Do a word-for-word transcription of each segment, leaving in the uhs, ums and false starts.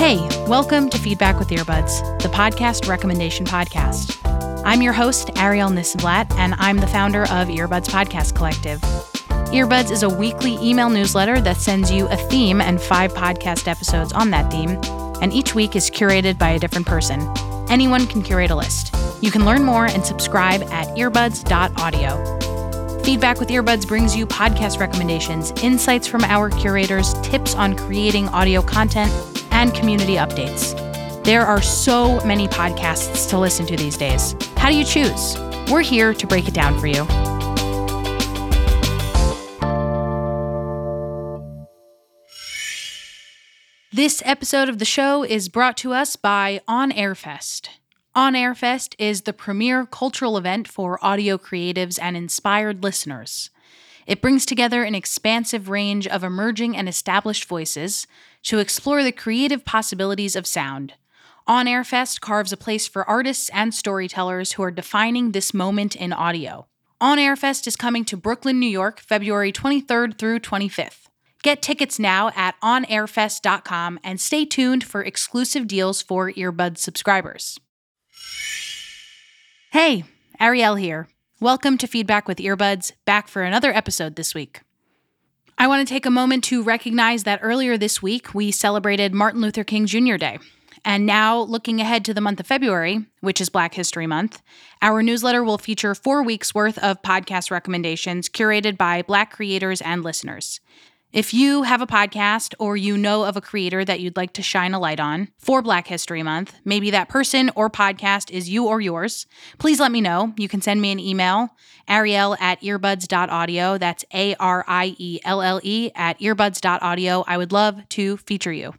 Hey, welcome to Feedback with Earbuds, the podcast recommendation podcast. I'm your host, Ariel Nissenblatt, and I'm the founder of Earbuds Podcast Collective. Earbuds is a weekly email newsletter that sends you a theme and five podcast episodes on that theme, and each week is curated by a different person. Anyone can curate a list. You can learn more and subscribe at earbuds dot audio. Feedback with Earbuds brings you podcast recommendations, insights from our curators, tips on creating audio content, and community updates. There are so many podcasts to listen to these days. How do you choose? We're here to break it down for you. This episode of the show is brought to us by On Air Fest. On Air Fest is the premier cultural event for audio creatives and inspired listeners. It brings together an expansive range of emerging and established voices to explore the creative possibilities of sound. On Air Fest carves a place for artists and storytellers who are defining this moment in audio. On Air Fest is coming to Brooklyn, New York, February twenty-third through twenty-fifth. Get tickets now at on air fest dot com and stay tuned for exclusive deals for Earbuds subscribers. Hey, Ariel here. Welcome to Feedback with Earbuds, back for another episode this week. I want to take a moment to recognize that earlier this week we celebrated Martin Luther King Junior Day. And now, looking ahead to the month of February, which is Black History Month, our newsletter will feature four weeks' worth of podcast recommendations curated by Black creators and listeners. If you have a podcast or you know of a creator that you'd like to shine a light on for Black History Month, maybe that person or podcast is you or yours, please let me know. You can send me an email, ariel at earbuds dot audio. That's A R I E L L E at earbuds dot audio. I would love to feature you.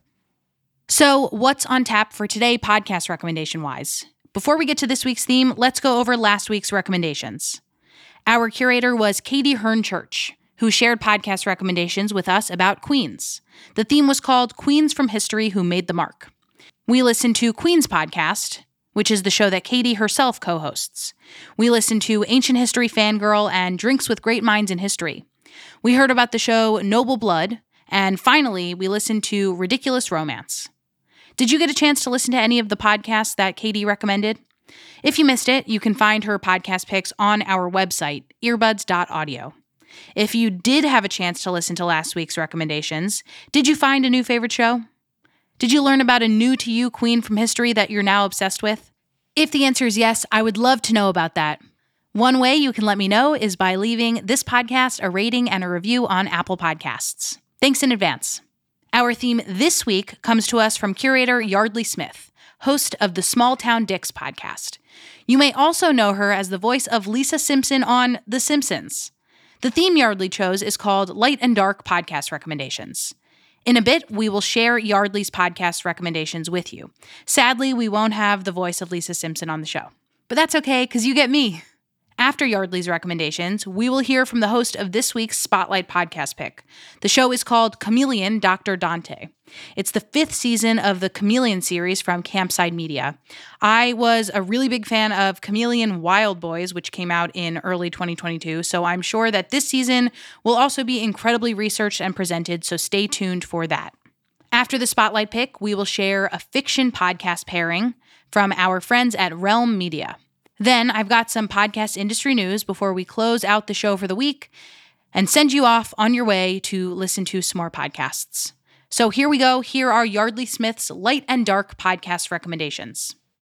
So what's on tap for today podcast recommendation-wise? Before we get to this week's theme, let's go over last week's recommendations. Our curator was Katie Hearn Church, who shared podcast recommendations with us about Queens. The theme was called Queens from History Who Made the Mark. We listened to Queens Podcast, which is the show that Katie herself co-hosts. We listened to Ancient History Fangirl and Drinks with Great Minds in History. We heard about the show Noble Blood, and finally, we listened to Ridiculous Romance. Did you get a chance to listen to any of the podcasts that Katie recommended? If you missed it, you can find her podcast picks on our website, earbuds dot audio. If you did have a chance to listen to last week's recommendations, did you find a new favorite show? Did you learn about a new-to-you queen from history that you're now obsessed with? If the answer is yes, I would love to know about that. One way you can let me know is by leaving this podcast a rating and a review on Apple Podcasts. Thanks in advance. Our theme this week comes to us from curator Yardley Smith, host of the Small Town Dicks podcast. You may also know her as the voice of Lisa Simpson on The Simpsons. The theme Yardley chose is called Light and Dark Podcast Recommendations. In a bit, we will share Yardley's podcast recommendations with you. Sadly, we won't have the voice of Lisa Simpson on the show. But that's okay, because you get me. After Yardley's recommendations, we will hear from the host of this week's Spotlight podcast pick. The show is called Chameleon, Doctor Dante. It's the fifth season of the Chameleon series from Campside Media. I was a really big fan of Chameleon Wild Boys, which came out in early twenty twenty-two, so I'm sure that this season will also be incredibly researched and presented, so stay tuned for that. After the Spotlight pick, we will share a fiction podcast pairing from our friends at Realm Media. Then I've got some podcast industry news before we close out the show for the week and send you off on your way to listen to some more podcasts. So here we go. Here are Yardley Smith's Light and Dark podcast recommendations.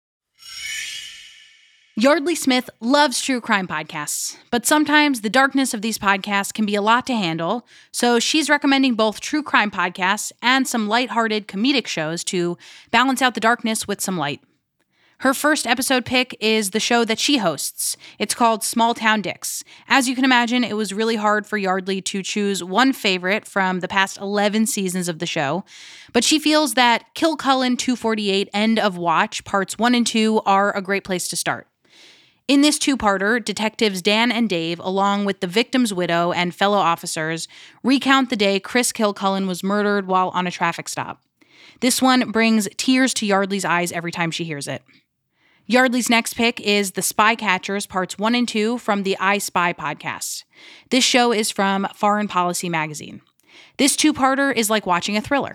Yardley Smith loves true crime podcasts, but sometimes the darkness of these podcasts can be a lot to handle, so she's recommending both true crime podcasts and some lighthearted comedic shows to balance out the darkness with some light. Her first episode pick is the show that she hosts. It's called Small Town Dicks. As you can imagine, it was really hard for Yardley to choose one favorite from the past eleven seasons of the show, but she feels that Kilcullen two forty-eight End of Watch Parts one and two are a great place to start. In this two-parter, detectives Dan and Dave, along with the victim's widow and fellow officers, recount the day Chris Kilcullen was murdered while on a traffic stop. This one brings tears to Yardley's eyes every time she hears it. Yardley's next pick is The Spy Catchers Parts one and two from the I Spy podcast. This show is from Foreign Policy magazine. This two-parter is like watching a thriller.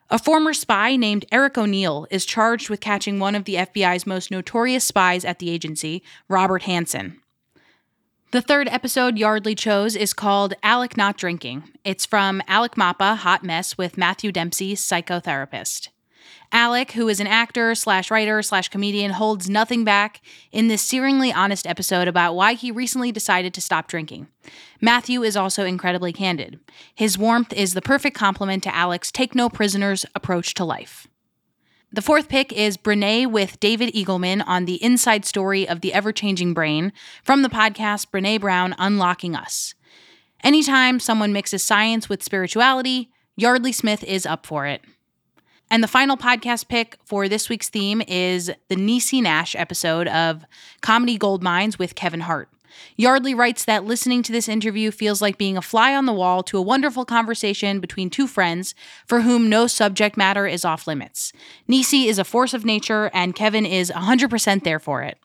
A former spy named Eric O'Neill is charged with catching one of the F B I's most notorious spies at the agency, Robert Hansen. The third episode Yardley chose is called Alec Not Drinking. It's from Alec Mapa, Hot Mess with Matthew Dempsey, psychotherapist. Alec, who is an actor slash writer slash comedian, holds nothing back in this searingly honest episode about why he recently decided to stop drinking. Matthew is also incredibly candid. His warmth is the perfect complement to Alec's take-no-prisoners approach to life. The fourth pick is Brene with David Eagleman on the inside story of the ever-changing brain from the podcast Brene Brown Unlocking Us. Anytime someone mixes science with spirituality, Yardley Smith is up for it. And the final podcast pick for this week's theme is the Niecy Nash episode of Comedy Goldmines with Kevin Hart. Yardley writes that listening to this interview feels like being a fly on the wall to a wonderful conversation between two friends for whom no subject matter is off limits. Niecy is a force of nature, and Kevin is one hundred percent there for it.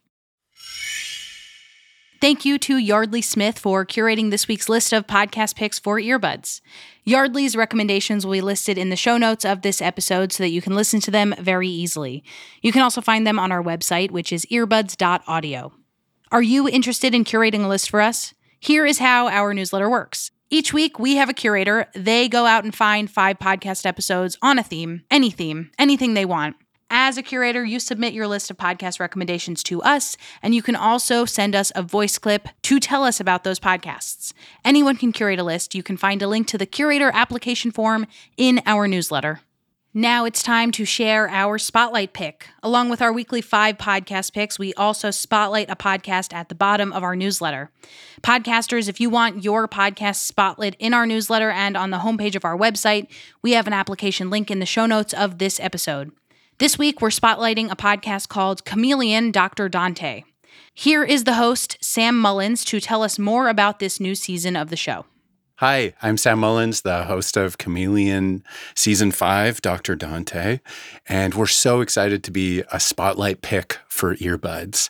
Thank you to Yardley Smith for curating this week's list of podcast picks for earbuds. Yardley's recommendations will be listed in the show notes of this episode so that you can listen to them very easily. You can also find them on our website, which is earbuds dot audio. Are you interested in curating a list for us? Here is how our newsletter works. Each week, we have a curator. They go out and find five podcast episodes on a theme, any theme, anything they want. As a curator, you submit your list of podcast recommendations to us, and you can also send us a voice clip to tell us about those podcasts. Anyone can curate a list. You can find a link to the curator application form in our newsletter. Now it's time to share our spotlight pick. Along with our weekly five podcast picks, we also spotlight a podcast at the bottom of our newsletter. Podcasters, if you want your podcast spotlit in our newsletter and on the homepage of our website, we have an application link in the show notes of this episode. This week, we're spotlighting a podcast called Chameleon Doctor Dante. Here is the host, Sam Mullins, to tell us more about this new season of the show. Hi, I'm Sam Mullins, the host of Chameleon Season five, Doctor Dante, and we're so excited to be a spotlight pick for earbuds.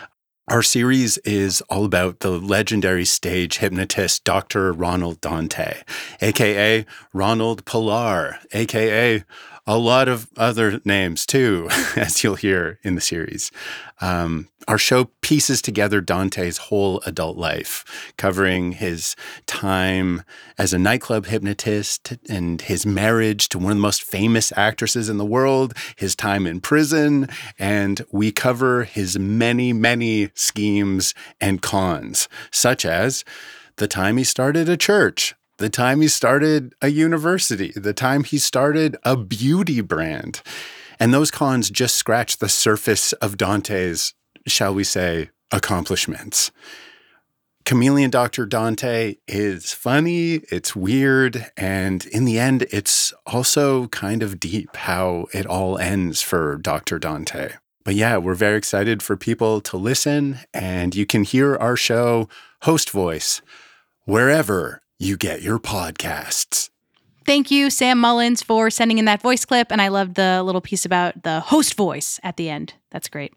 Our series is all about the legendary stage hypnotist Doctor Ronald Dante, a k a. Ronald Pilar, a k a a lot of other names too, as you'll hear in the series. Um, our show pieces together Dante's whole adult life, covering his time as a nightclub hypnotist and his marriage to one of the most famous actresses in the world, his time in prison, and we cover his many, many schemes and cons, such as the time he started a church, the time he started a university, the time he started a beauty brand. And those cons just scratch the surface of Dante's, shall we say, accomplishments. Chameleon Doctor Dante is funny, it's weird, and in the end, it's also kind of deep how it all ends for Doctor Dante. But yeah, we're very excited for people to listen, and you can hear our show, Host Voice, wherever you get your podcasts. Thank you, Sam Mullins, for sending in that voice clip, and I loved the little piece about the host voice at the end. That's great.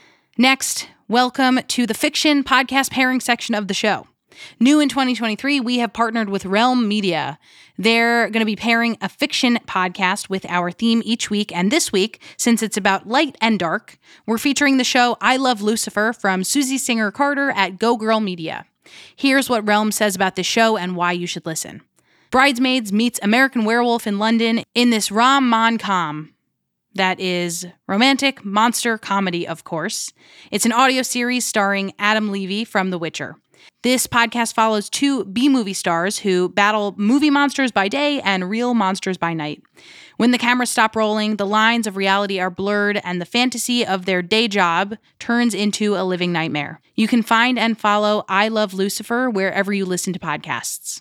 Next, welcome to the fiction podcast pairing section of the show. New in twenty twenty-three, we have partnered with Realm Media. They're going to be pairing a fiction podcast with our theme each week, and this week, since it's about light and dark, we're featuring the show I Love Lucifer from Susie Singer Carter at Go Girl Media. Here's what Realm says about this show and why you should listen. Bridesmaids meets American Werewolf in London in this rom-mon-com. That is romantic monster comedy, of course. It's an audio series starring Adam Levy from The Witcher. This podcast follows two B-movie stars who battle movie monsters by day and real monsters by night. When the cameras stop rolling, the lines of reality are blurred and the fantasy of their day job turns into a living nightmare. You can find and follow I Love Lucifer wherever you listen to podcasts.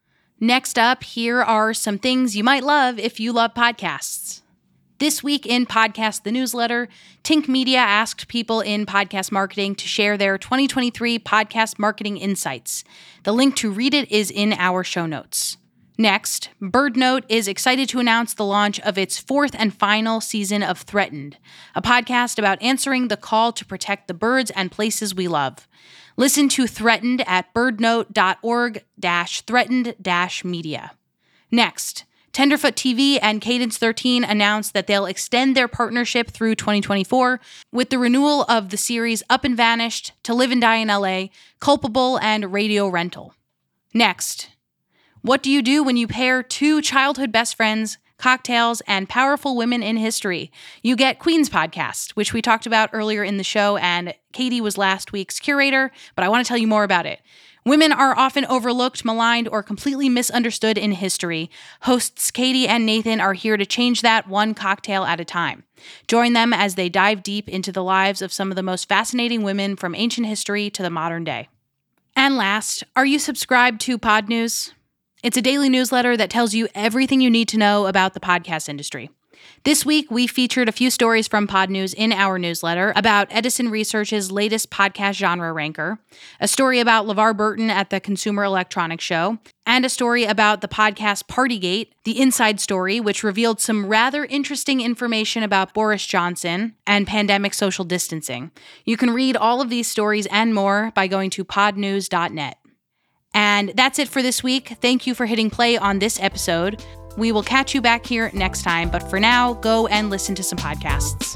Next up, here are some things you might love if you love podcasts. This week in Podcast the Newsletter, Tink Media asked people in podcast marketing to share their twenty twenty-three podcast marketing insights. The link to read it is in our show notes. Next, BirdNote is excited to announce the launch of its fourth and final season of Threatened, a podcast about answering the call to protect the birds and places we love. Listen to Threatened at birdnote dot org slash threatened dash media. Next, Tenderfoot T V and Cadence thirteen announced that they'll extend their partnership through twenty twenty-four with the renewal of the series Up and Vanished, To Live and Die in L A, Culpable, and Radio Rental. Next, what do you do when you pair two childhood best friends, cocktails, and powerful women in history? You get Queen's Podcast, which we talked about earlier in the show, and Katie was last week's curator, but I want to tell you more about it. Women are often overlooked, maligned, or completely misunderstood in history. Hosts Katie and Nathan are here to change that one cocktail at a time. Join them as they dive deep into the lives of some of the most fascinating women from ancient history to the modern day. And last, are you subscribed to Pod News? It's a daily newsletter that tells you everything you need to know about the podcast industry. This week, we featured a few stories from Pod News in our newsletter about Edison Research's latest podcast genre ranker, a story about LeVar Burton at the Consumer Electronics Show, and a story about the podcast Partygate, the inside story, which revealed some rather interesting information about Boris Johnson and pandemic social distancing. You can read all of these stories and more by going to pod news dot net. And that's it for this week. Thank you for hitting play on this episode. We will catch you back here next time, but for now, go and listen to some podcasts.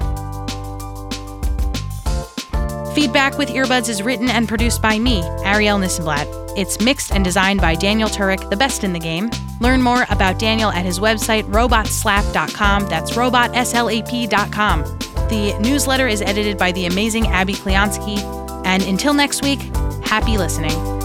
Feedback with Earbuds is written and produced by me, Ariel Nissenblatt. It's mixed and designed by Daniel Turek, the best in the game. Learn more about Daniel at his website, robot slap dot com. That's robot slap dot com. The newsletter is edited by the amazing Abby Kleonsky. And until next week, happy listening.